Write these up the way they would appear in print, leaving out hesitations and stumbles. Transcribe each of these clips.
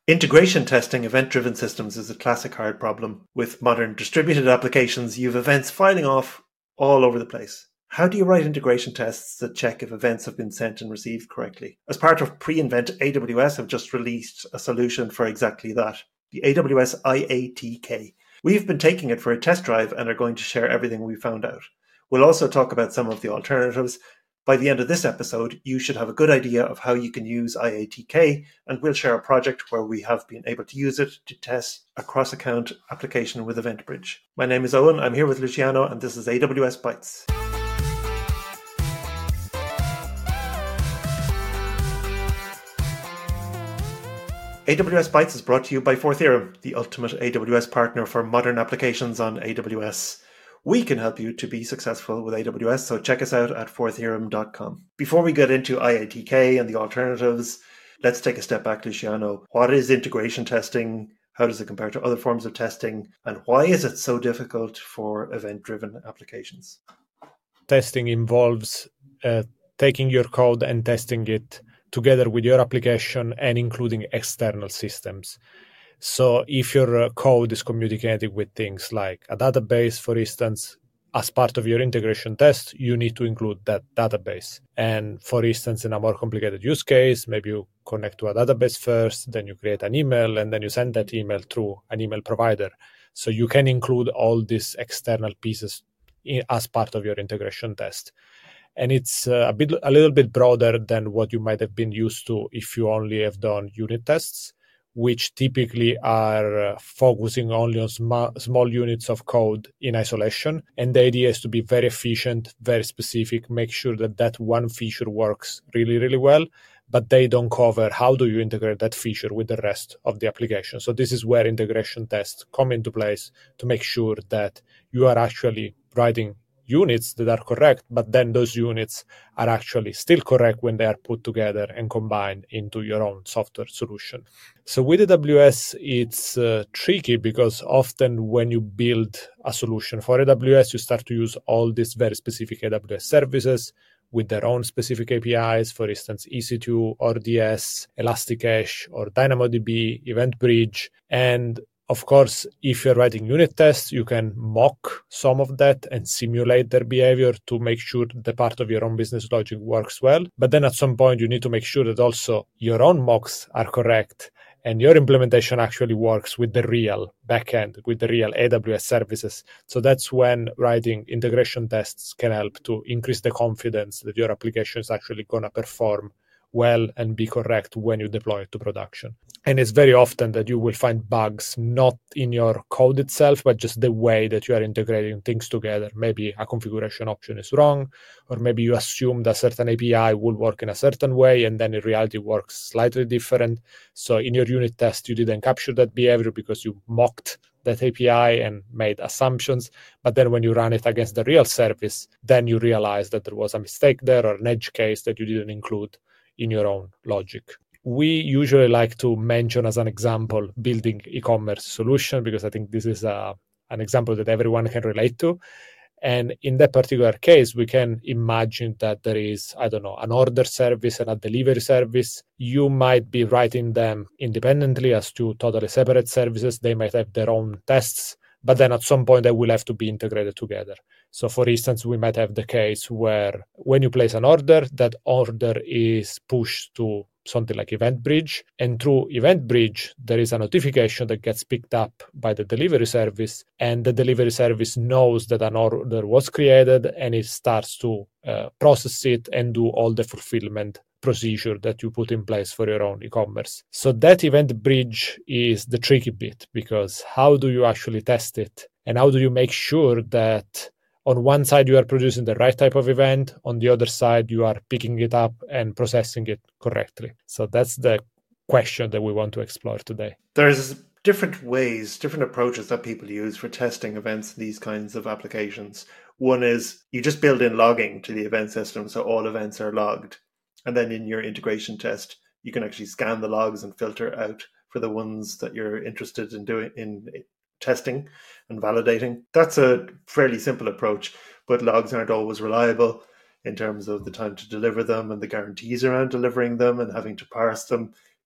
Integration testing event-driven systems is a classic hard problem. With modern distributed applications, you have events filing off all over the place. How do you write integration tests that check if events have been sent and received correctly? As part of pre-invent, AWS have just released a solution for exactly that, the AWS IATK. We've been taking it for a test drive and are going to share everything we found out. We'll also talk about some of the alternatives. By the end of this episode, you should have a good idea of how you can use IATK, and we'll share a project where we have been able to use it to test a cross-account application with EventBridge. My name is Owen, I'm here with Luciano, and this is AWS Bytes. AWS Bytes is brought to you by ForTheorem, the ultimate AWS partner for modern applications on AWS. We can help you to be successful with AWS, so check us out at fortheorem.com. Before we get into IATK and the alternatives, let's take a step back, Luciano. What is integration testing? How does it compare to other forms of testing? And why is it so difficult for event-driven applications? Testing involves taking your code and testing it together with your application and including external systems. So if your code is communicating with things like a database, for instance, as part of your integration test, you need to include that database. And for instance, in a more complicated use case, maybe you connect to a database first, then you create an email, and then you send that email through an email provider. So you can include all these external pieces as part of your integration test. And it's a little bit broader than what you might have been used to if you only have done unit tests, which typically are focusing only on small units of code in isolation. And the idea is to be very efficient, very specific, make sure that one feature works really, really well, but they don't cover how do you integrate that feature with the rest of the application. So this is where integration tests come into place to make sure that you are actually writing units that are correct, but then those units are actually still correct when they are put together and combined into your own software solution. So with AWS, it's tricky because often when you build a solution for AWS, you start to use all these very specific AWS services with their own specific APIs, for instance, EC2, RDS, Elasticache, or DynamoDB, EventBridge. And of course, if you're writing unit tests, you can mock some of that and simulate their behavior to make sure the part of your own business logic works well. But then at some point, you need to make sure that also your own mocks are correct and your implementation actually works with the real backend, with the real AWS services. So that's when writing integration tests can help to increase the confidence that your application is actually going to perform well and be correct when you deploy it to production. And it's very often that you will find bugs not in your code itself, but just the way that you are integrating things together. Maybe a configuration option is wrong, or maybe you assume that a certain API will work in a certain way, and then in reality works slightly different. So in your unit test, you didn't capture that behavior because you mocked that API and made assumptions. But then when you run it against the real service, then you realize that there was a mistake there or an edge case that you didn't include in your own logic. We usually like to mention as an example building e-commerce solution because I think this is an example that everyone can relate to. And in that particular case, we can imagine that there is, an order service and a delivery service. You might be writing them independently as two totally separate services. They might have their own tests, but then at some point they will have to be integrated together. So for instance, we might have the case where when you place an order, that order is pushed to something like EventBridge. And through EventBridge, there is a notification that gets picked up by the delivery service. And the delivery service knows that an order was created and it starts to process it and do all the fulfillment procedure that you put in place for your own e-commerce. So that EventBridge is the tricky bit because how do you actually test it? And how do you make sure that on one side, you are producing the right type of event. On the other side, you are picking it up and processing it correctly. So that's the question that we want to explore today. There's different ways, different approaches that people use for testing events in these kinds of applications. One is you just build in logging to the event system, so all events are logged. And then in your integration test, you can actually scan the logs and filter out for the ones that you're interested in doing in testing and validating. That's a fairly simple approach, but logs aren't always reliable in terms of the time to deliver them and the guarantees around delivering them and having to parse them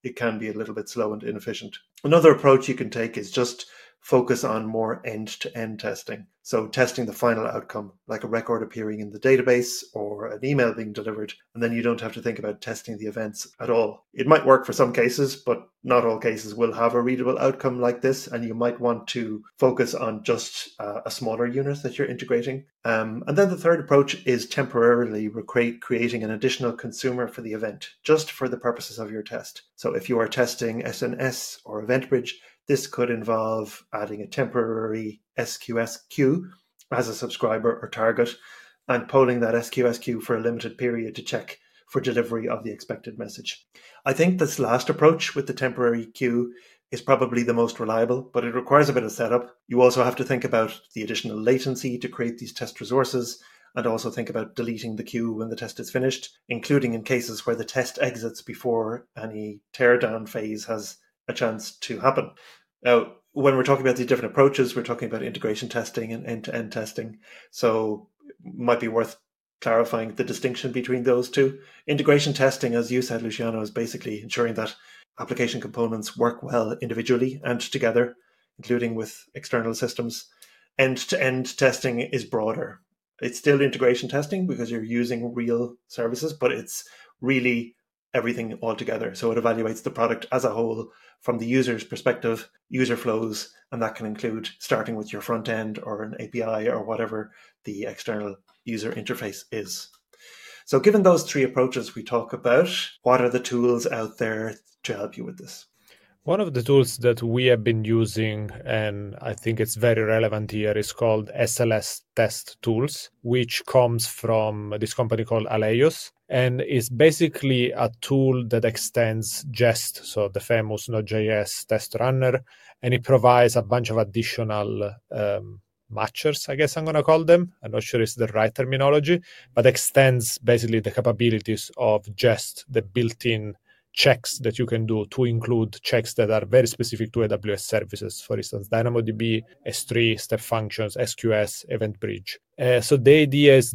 it can be a little bit slow and inefficient. Another approach you can take is just focus on more end-to-end testing. So testing the final outcome, like a record appearing in the database or an email being delivered, and then you don't have to think about testing the events at all. It might work for some cases, but not all cases will have a readable outcome like this, and you might want to focus on just a smaller unit that you're integrating. And then the third approach is temporarily creating an additional consumer for the event, just for the purposes of your test. So if you are testing SNS or EventBridge, this could involve adding a temporary SQS queue as a subscriber or target and polling that SQS queue for a limited period to check for delivery of the expected message. I think this last approach with the temporary queue is probably the most reliable, but it requires a bit of setup. You also have to think about the additional latency to create these test resources and also think about deleting the queue when the test is finished, including in cases where the test exits before any teardown phase has a chance to happen. Now, when we're talking about these different approaches, we're talking about integration testing and end-to-end testing. So it might be worth clarifying the distinction between those two. Integration testing, as you said, Luciano, is basically ensuring that application components work well individually and together, including with external systems. End-to-end testing is broader. It's still integration testing because you're using real services, but it's really everything all together. So it evaluates the product as a whole from the user's perspective, user flows, and that can include starting with your front end or an API or whatever the external user interface is. So given those three approaches we talk about, what are the tools out there to help you with this? One of the tools that we have been using, and I think it's very relevant here, is called SLS Test Tools, which comes from this company called Aleios, and is basically a tool that extends Jest, so the famous Node.js test runner, and it provides a bunch of additional matchers, I guess I'm going to call them. I'm not sure it's the right terminology, but extends basically the capabilities of Jest, the built-in checks that you can do to include checks that are very specific to AWS services, for instance, DynamoDB, S3, step functions, SQS, EventBridge. So the idea is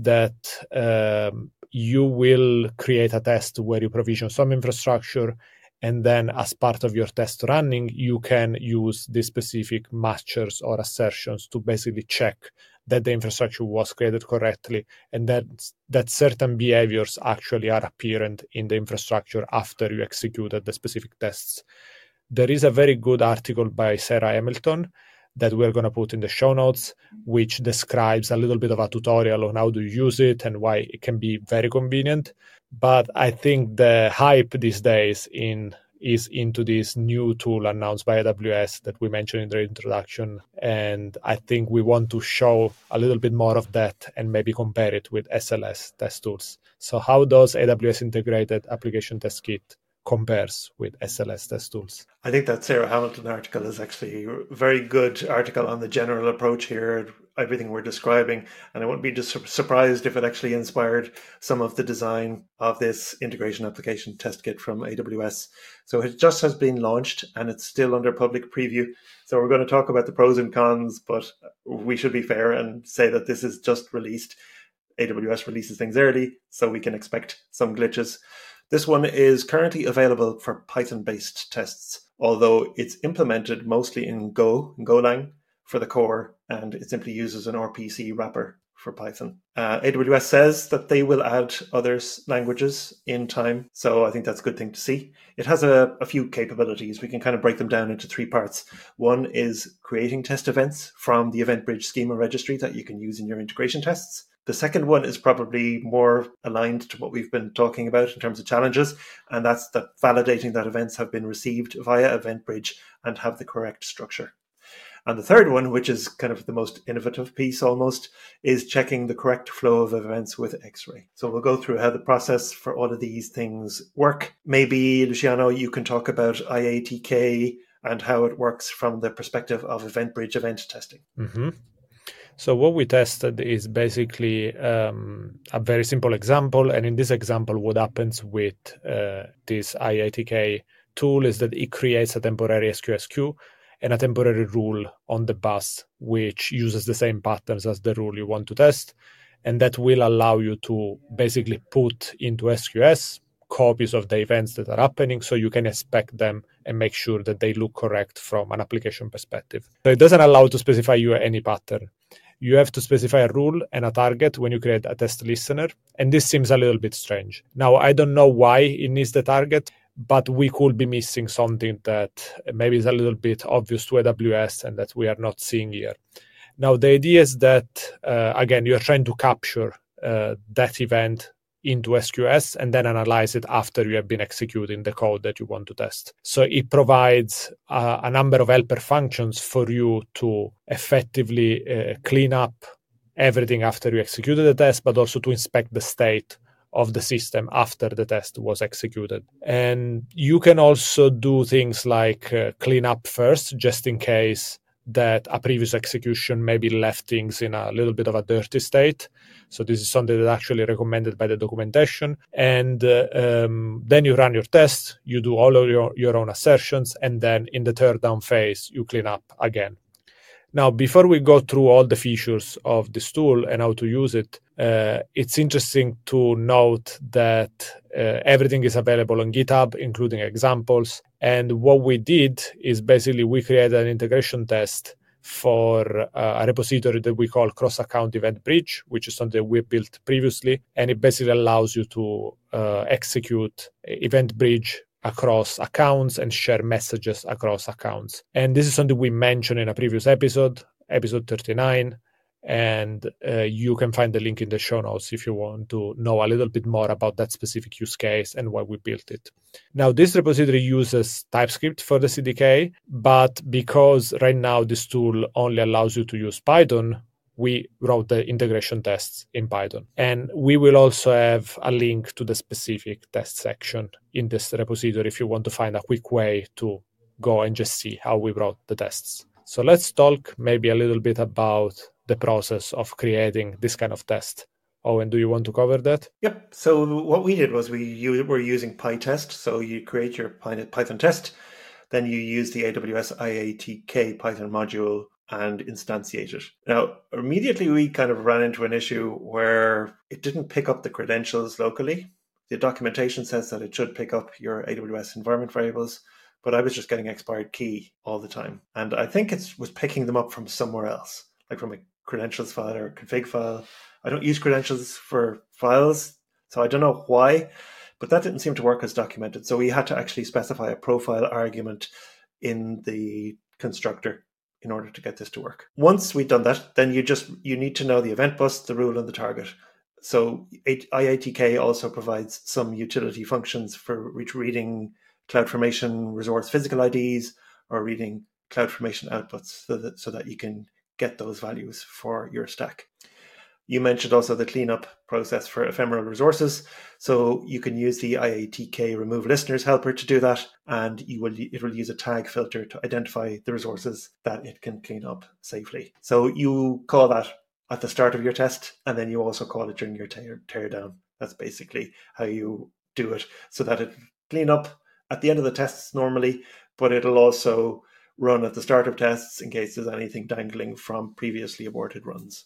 that you will create a test where you provision some infrastructure, and then as part of your test running, you can use the specific matchers or assertions to basically check that the infrastructure was created correctly and that certain behaviors actually are apparent in the infrastructure after you executed the specific tests. There is a very good article by Sarah Hamilton that we're going to put in the show notes, which describes a little bit of a tutorial on how to use it and why it can be very convenient. But I think the hype these days is into this new tool announced by AWS that we mentioned in the introduction. And I think we want to show a little bit more of that and maybe compare it with SLS test tools. So how does AWS Integrated Application Test Kit compares with SLS test tools? I think that Sarah Hamilton article is actually a very good article on the general approach here, everything we're describing. And I wouldn't be just surprised if it actually inspired some of the design of this integration application test kit from AWS. So it just has been launched and it's still under public preview. So we're going to talk about the pros and cons, but we should be fair and say that this is just released. AWS releases things early, so we can expect some glitches. This one is currently available for Python-based tests, although it's implemented mostly in Golang for the core, and it simply uses an RPC wrapper for Python. AWS says that they will add other languages in time, so I think that's a good thing to see. It has a few capabilities. We can kind of break them down into three parts. One is creating test events from the EventBridge schema registry that you can use in your integration tests. The second one is probably more aligned to what we've been talking about in terms of challenges, and that's that validating that events have been received via EventBridge and have the correct structure. And the third one, which is kind of the most innovative piece almost, is checking the correct flow of events with X-Ray. So we'll go through how the process for all of these things work. Maybe, Luciano, you can talk about IATK and how it works from the perspective of EventBridge event testing. Mm-hmm. So what we tested is basically a very simple example. And in this example, what happens with this IATK tool is that it creates a temporary SQS queue and a temporary rule on the bus, which uses the same patterns as the rule you want to test. And that will allow you to basically put into SQS copies of the events that are happening so you can inspect them and make sure that they look correct from an application perspective. So it doesn't allow to specify you any pattern. You have to specify a rule and a target when you create a test listener. And this seems a little bit strange. Now, I don't know why it needs the target, but we could be missing something that maybe is a little bit obvious to AWS and that we are not seeing here. Now, the idea is that, again, you're trying to capture that event into SQS and then analyze it after you have been executing the code that you want to test. So it provides a number of helper functions for you to effectively clean up everything after you executed the test, but also to inspect the state of the system after the test was executed. And you can also do things like clean up first, just in case that a previous execution maybe left things in a little bit of a dirty state. So this is something that's actually recommended by the documentation. And then you run your test, you do all of your own assertions, and then in the third down phase, you clean up again. Now, before we go through all the features of this tool and how to use it, it's interesting to note that everything is available on GitHub, including examples. And what we did is basically we created an integration test for a repository that we call Cross-Account Event Bridge, which is something we built previously. And it basically allows you to execute Event Bridge across accounts and share messages across accounts. And this is something we mentioned in a previous episode 39. And you can find the link in the show notes if you want to know a little bit more about that specific use case and why we built it. Now, this repository uses TypeScript for the CDK, but because right now this tool only allows you to use Python, we wrote the integration tests in Python. And we will also have a link to the specific test section in this repository if you want to find a quick way to go and just see how we wrote the tests. So let's talk maybe a little bit about the process of creating this kind of test. Owen, do you want to cover that? Yep. So what we did was we were using PyTest. So you create your Python test, then you use the AWS IATK Python module and instantiate it. Now, immediately we kind of ran into an issue where it didn't pick up the credentials locally. The documentation says that it should pick up your AWS environment variables, but I was just getting expired key all the time. And I think it was picking them up from somewhere else, like from a credentials file or a config file. I don't use credentials for files, so I don't know why, but that didn't seem to work as documented. So we had to actually specify a profile argument in the constructor in order to get this to work. Once we've done that, then you need to know the event bus, the rule, and the target. So IATK also provides some utility functions for reading CloudFormation resource physical IDs or reading CloudFormation outputs so that you can get those values for your stack. You mentioned also the cleanup process for ephemeral resources. So you can use the IATK remove listeners helper to do that. And it will use a tag filter to identify the resources that it can clean up safely. So you call that at the start of your test, and then you also call it during your teardown. That's basically how you do it, so that it clean up at the end of the tests normally, but it'll also run at the start of tests in case there's anything dangling from previously aborted runs.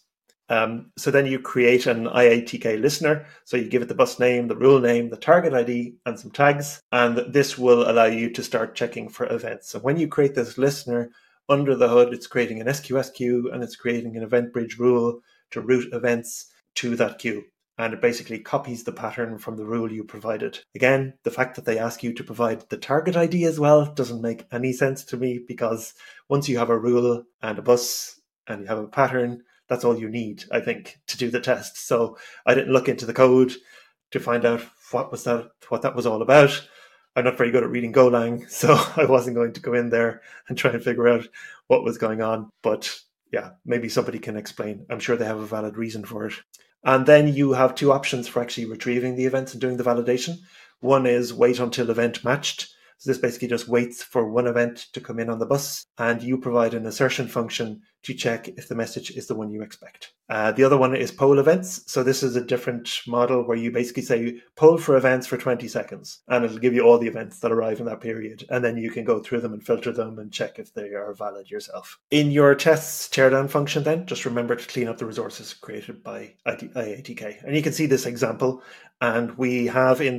So then you create an IATK listener. So you give it the bus name, the rule name, the target ID, and some tags. And this will allow you to start checking for events. So when you create this listener, under the hood, it's creating an SQS queue and it's creating an event bridge rule to route events to that queue. And it basically copies the pattern from the rule you provided. Again, the fact that they ask you to provide the target ID as well doesn't make any sense to me, because once you have a rule and a bus and you have a pattern, that's all you need, I think, to do the test. So I didn't look into the code to find out what that was all about. I'm not very good at reading Golang, so I wasn't going to go in there and try and figure out what was going on. But yeah, maybe somebody can explain. I'm sure they have a valid reason for it. And then you have two options for actually retrieving the events and doing the validation. One is wait until event matched. So this basically just waits for one event to come in on the bus, and you provide an assertion function to check if the message is the one you expect. The other one is poll events. So this is a different model where you basically say poll for events for 20 seconds, and it'll give you all the events that arrive in that period. And then you can go through them and filter them and check if they are valid yourself. In your tests teardown function, then just remember to clean up the resources created by IATK. And you can see this example, and we have in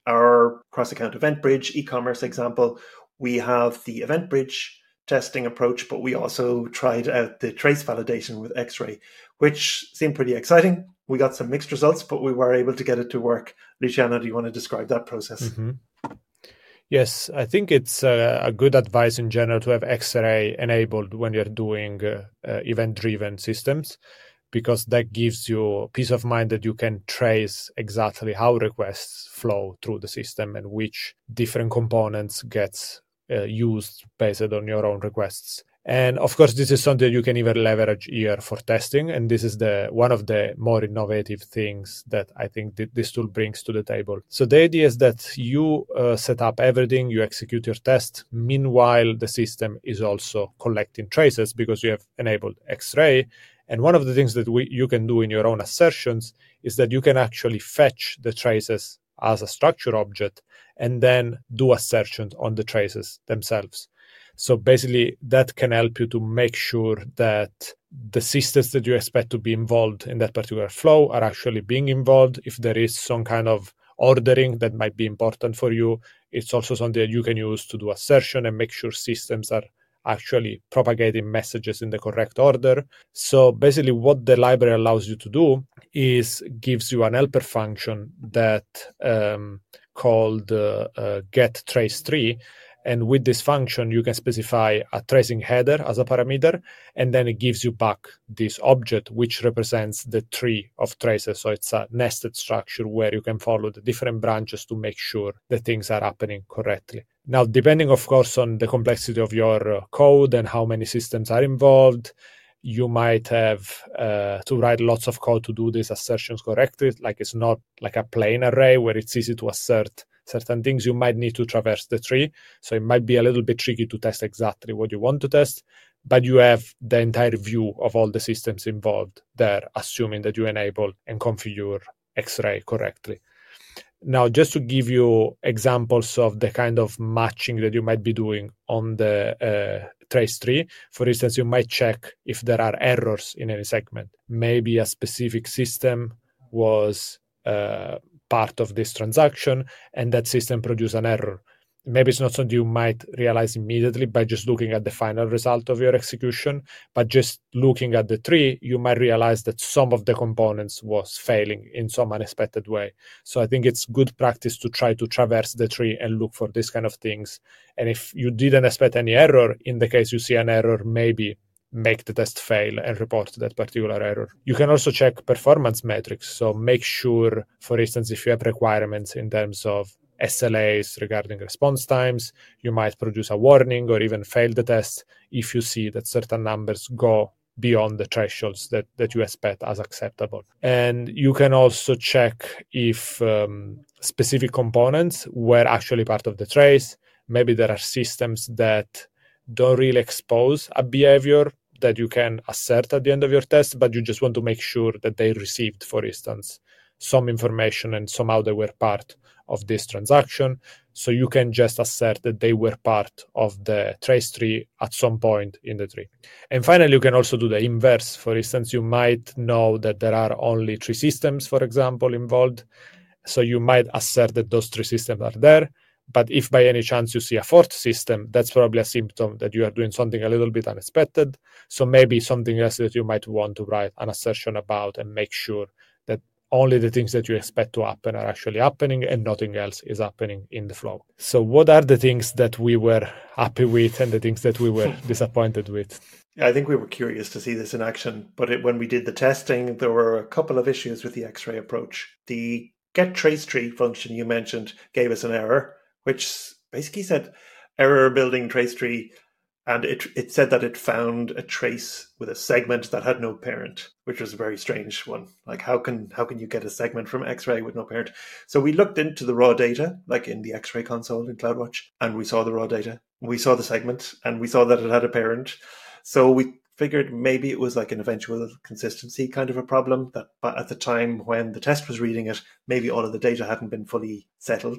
our cross-account event bridge e-commerce example, we have the event bridge testing approach, but we also tried out the trace validation with X-ray, which seemed pretty exciting. We got some mixed results, but we were able to get it to work. Luciano, do you want to describe that process? Mm-hmm. Yes, I think it's a good advice in general to have X-ray enabled when you're doing event-driven systems, because that gives you peace of mind that you can trace exactly how requests flow through the system and which different components gets used based on your own requests. And of course, this is something you can even leverage here for testing. And this is one of the more innovative things that I think this tool brings to the table. So the idea is that you set up everything, you execute your test. Meanwhile, the system is also collecting traces because you have enabled X-ray. And one of the things that you can do in your own assertions is that you can actually fetch the traces as a structure object and then do assertions on the traces themselves. So basically, that can help you to make sure that the systems that you expect to be involved in that particular flow are actually being involved. If there is some kind of ordering that might be important for you, it's also something that you can use to do assertion and make sure systems are actually propagating messages in the correct order. So basically what the library allows you to do is gives you an helper function that called getTraceTree. And with this function, you can specify a tracing header as a parameter, and then it gives you back this object, which represents the tree of traces. So it's a nested structure where you can follow the different branches to make sure that things are happening correctly. Now, depending, of course, on the complexity of your code and how many systems are involved, you might have to write lots of code to do these assertions correctly. Like it's not like a plain array where it's easy to assert certain things. You might need to traverse the tree. So it might be a little bit tricky to test exactly what you want to test, but you have the entire view of all the systems involved there, assuming that you enable and configure X-ray correctly. Now, just to give you examples of the kind of matching that you might be doing on the trace tree, for instance, you might check if there are errors in any segment. Maybe a specific system was part of this transaction and that system produced an error. Maybe it's not something you might realize immediately by just looking at the final result of your execution, but just looking at the tree, you might realize that some of the components was failing in some unexpected way. So I think it's good practice to try to traverse the tree and look for these kind of things. And if you didn't expect any error, in the case you see an error, maybe make the test fail and report that particular error. You can also check performance metrics. So make sure, for instance, if you have requirements in terms of SLAs regarding response times, you might produce a warning or even fail the test if you see that certain numbers go beyond the thresholds that you expect as acceptable. And you can also check if specific components were actually part of the trace. Maybe there are systems that don't really expose a behavior that you can assert at the end of your test, but you just want to make sure that they received, for instance, some information and somehow they were part of this transaction. So you can just assert that they were part of the trace tree at some point in the tree. And finally, you can also do the inverse. For instance, you might know that there are only 3 systems, for example, involved. So you might assert that those 3 systems are there. But if by any chance you see a 4th system, that's probably a symptom that you are doing something a little bit unexpected. So maybe something else that you might want to write an assertion about and make sure that only the things that you expect to happen are actually happening and nothing else is happening in the flow. So what are the things that we were happy with and the things that we were disappointed with? I think we were curious to see this in action, but when we did the testing, there were a couple of issues with the X-ray approach. The getTraceTree function you mentioned gave us an error, which basically said error building trace tree, and it said that it found a trace with a segment that had no parent, which was a very strange one. Like how can you get a segment from X-ray with no parent? So we looked into the raw data, like in the X-ray console in CloudWatch, and we saw the raw data. We saw the segment, and we saw that it had a parent. So we figured maybe it was like an eventual consistency kind of a problem, that at the time when the test was reading it, maybe all of the data hadn't been fully settled.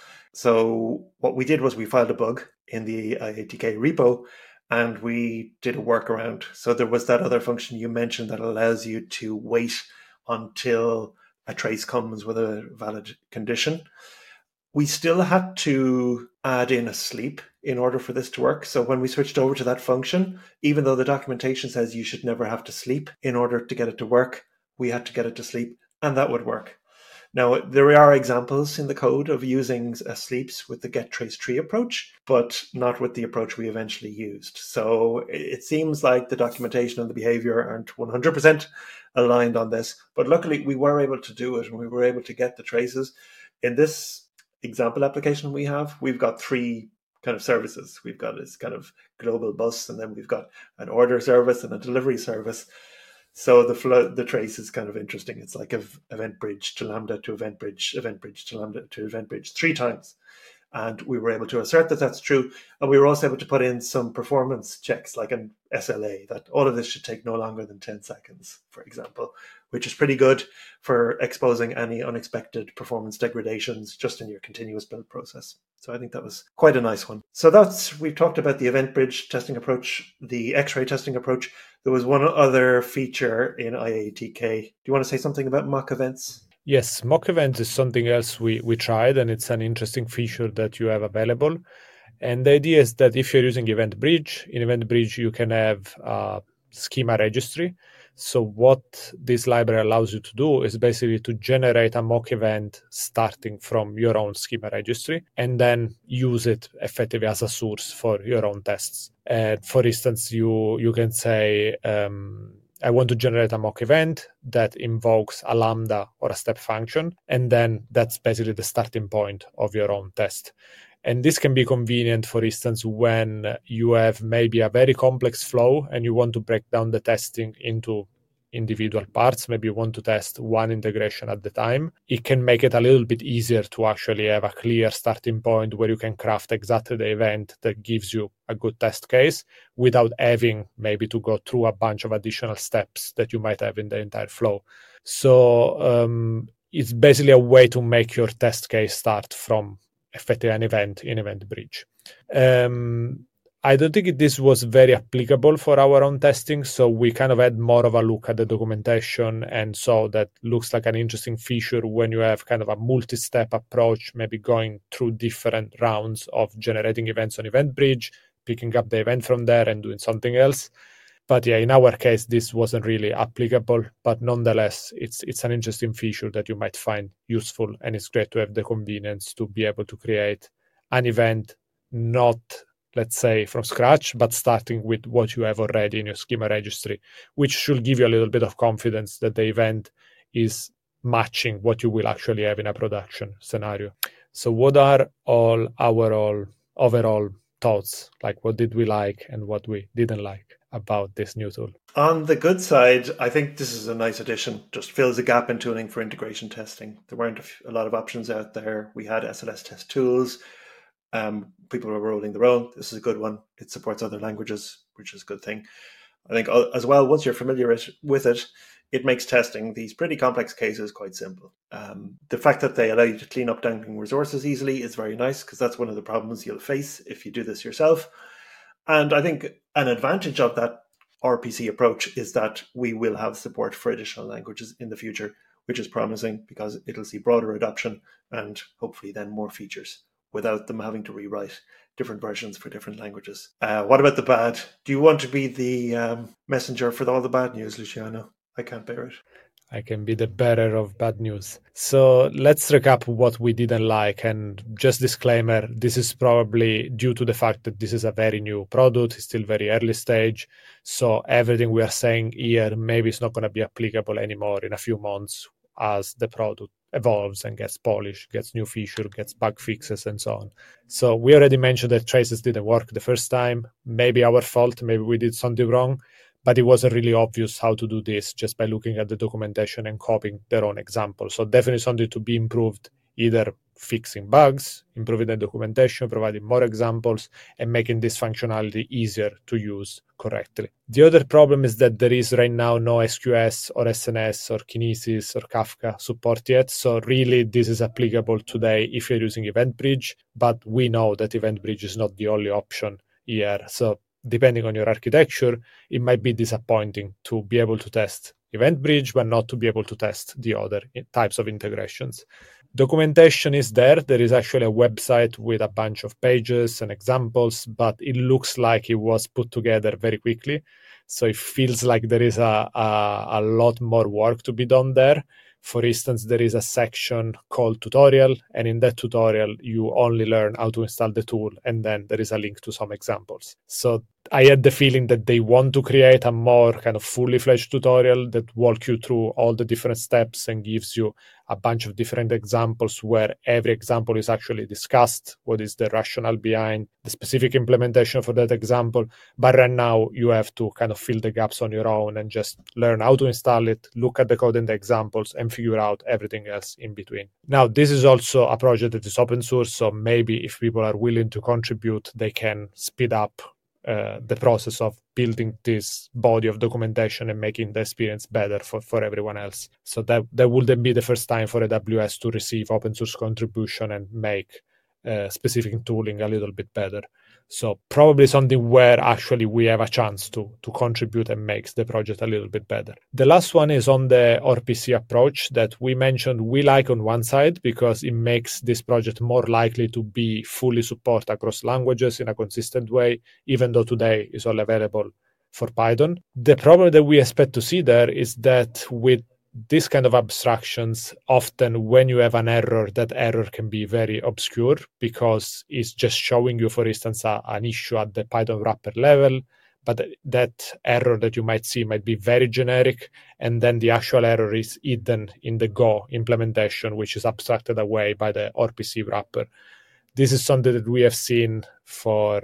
So what we did was we filed a bug in the IATK repo and we did a workaround. So there was that other function you mentioned that allows you to wait until a trace comes with a valid condition. We still had to add in a sleep in order for this to work. So when we switched over to that function, even though the documentation says you should never have to sleep in order to get it to work, we had to get it to sleep, and that would work. Now, there are examples in the code of using sleeps with the get trace tree approach, but not with the approach we eventually used. So it seems like the documentation and the behavior aren't 100% aligned on this. But luckily, we were able to do it, and we were able to get the traces. In this example application we've got three kind of services. We've got this kind of global bus, and then we've got an order service and a delivery service. So the trace is kind of interesting. It's like event bridge to Lambda to event bridge to Lambda to event bridge 3 times. And we were able to assert that that's true. And we were also able to put in some performance checks, like an SLA, that all of this should take no longer than 10 seconds, for example, which is pretty good for exposing any unexpected performance degradations just in your continuous build process. So I think that was quite a nice one. So we've talked about the event bridge testing approach, the X-ray testing approach. There was one other feature in IATK. Do you want to say something about mock events? Yes, mock events is something else we tried, and it's an interesting feature that you have available. And the idea is that if you're using Event Bridge, in Event Bridge, you can have a schema registry. So what this library allows you to do is basically to generate a mock event starting from your own schema registry and then use it effectively as a source for your own tests. For instance, you can say, I want to generate a mock event that invokes a Lambda or a step function, and then that's basically the starting point of your own test. And this can be convenient, for instance, when you have maybe a very complex flow and you want to break down the testing into individual parts. Maybe you want to test one integration at the time. It can make it a little bit easier to actually have a clear starting point where you can craft exactly the event that gives you a good test case without having maybe to go through a bunch of additional steps that you might have in the entire flow. So it's basically a way to make your test case start from effectively an event in Event Bridge. I don't think this was very applicable for our own testing, so we kind of had more of a look at the documentation and saw that looks like an interesting feature when you have kind of a multi-step approach, maybe going through different rounds of generating events on Event Bridge, picking up the event from there and doing something else. But yeah, in our case, this wasn't really applicable, but nonetheless, it's an interesting feature that you might find useful, and it's great to have the convenience to be able to create an event, not, let's say, from scratch, but starting with what you have already in your schema registry, which should give you a little bit of confidence that the event is matching what you will actually have in a production scenario. So what are all our overall thoughts? Like, what did we like and what we didn't like about this new tool? On the good side, I think this is a nice addition. Just fills a gap in tooling for integration testing. There weren't a lot of options out there. We had SLS test tools. People were rolling their own. This is a good one. It supports other languages, which is a good thing. I think as well, once you're familiar with it, it makes testing these pretty complex cases quite simple. The fact that they allow you to clean up dangling resources easily is very nice, because that's one of the problems you'll face if you do this yourself. And I think an advantage of that RPC approach is that we will have support for additional languages in the future, which is promising because it'll see broader adoption and hopefully then more features without them having to rewrite different versions for different languages. What about the bad? Do you want to be the messenger for all the bad news, Luciano? I can't bear it. I can be the bearer of bad news. So let's recap what we didn't like. And just disclaimer, this is probably due to the fact that this is a very new product. It's still very early stage. So everything we are saying here maybe it's not going to be applicable anymore in a few months as the product evolves and gets polished, gets new features, gets bug fixes, and so on. So we already mentioned that traces didn't work the first time. Maybe our fault, maybe we did something wrong. But it wasn't really obvious how to do this just by looking at the documentation and copying their own example. So definitely something to be improved, either fixing bugs, improving the documentation, providing more examples, and making this functionality easier to use correctly. The other problem is that there is right now no SQS or SNS or Kinesis or Kafka support yet. So really this is applicable today if you're using Event Bridge, but we know that Event Bridge is not the only option here. So depending on your architecture, it might be disappointing to be able to test Event Bridge, but not to be able to test the other types of integrations. Documentation is there. There is actually a website with a bunch of pages and examples, but it looks like it was put together very quickly. So it feels like there is a lot more work to be done there. For instance, there is a section called tutorial, and in that tutorial, you only learn how to install the tool, and then there is a link to some examples. So I had the feeling that they want to create a more kind of fully fledged tutorial that walk you through all the different steps and gives you a bunch of different examples where every example is actually discussed, what is the rationale behind the specific implementation for that example. But right now you have to kind of fill the gaps on your own and just learn how to install it, look at the code and the examples, and figure out everything else in between. Now, this is also a project that is open source, so maybe if people are willing to contribute, they can speed up the process of building this body of documentation and making the experience better for everyone else. So that wouldn't be the first time for AWS to receive open source contribution and make specific tooling a little bit better. So probably something where actually we have a chance to contribute and makes the project a little bit better. The last one is on the RPC approach that we mentioned we like on one side because it makes this project more likely to be fully supported across languages in a consistent way, even though today is all available for Python. The problem that we expect to see there is that with this kind of abstractions, often when you have an error, that error can be very obscure because it's just showing you, for instance, an issue at the Python wrapper level, but that error that you might see might be very generic, and then the actual error is hidden in the Go implementation, which is abstracted away by the RPC wrapper. This is something that we have seen for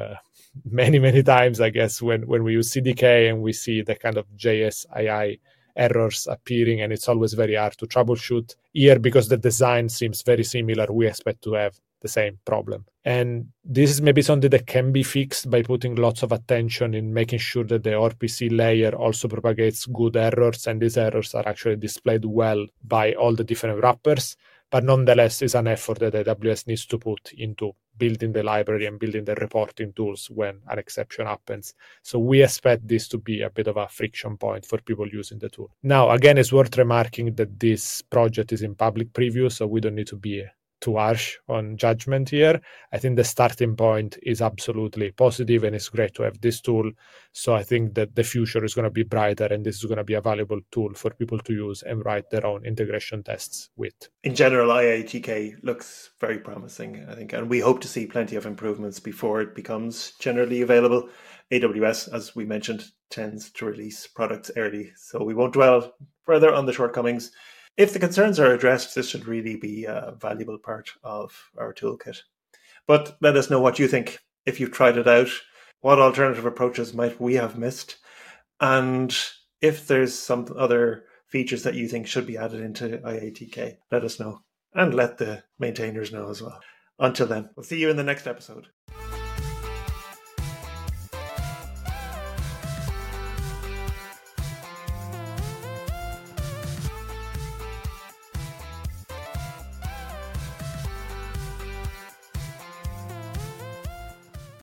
many times, I guess, when we use CDK and we see the kind of JSII errors appearing, and it's always very hard to troubleshoot. Here, because the design seems very similar, we expect to have the same problem. And this is maybe something that can be fixed by putting lots of attention in making sure that the RPC layer also propagates good errors, and these errors are actually displayed well by all the different wrappers. But nonetheless, it's an effort that AWS needs to put into building the library and building the reporting tools when an exception happens. So we expect this to be a bit of a friction point for people using the tool. Now, again, it's worth remarking that this project is in public preview, so we don't need to be too harsh on judgment here. I think the starting point is absolutely positive, and it's great to have this tool. So I think that the future is going to be brighter, and this is going to be a valuable tool for people to use and write their own integration tests with. In general, IATK looks very promising, I think, and we hope to see plenty of improvements before it becomes generally available. AWS, as we mentioned, tends to release products early, so we won't dwell further on the shortcomings. If the concerns are addressed, this should really be a valuable part of our toolkit. But let us know what you think. If you've tried it out, what alternative approaches might we have missed? And if there's some other features that you think should be added into IATK, let us know. And let the maintainers know as well. Until then, we'll see you in the next episode.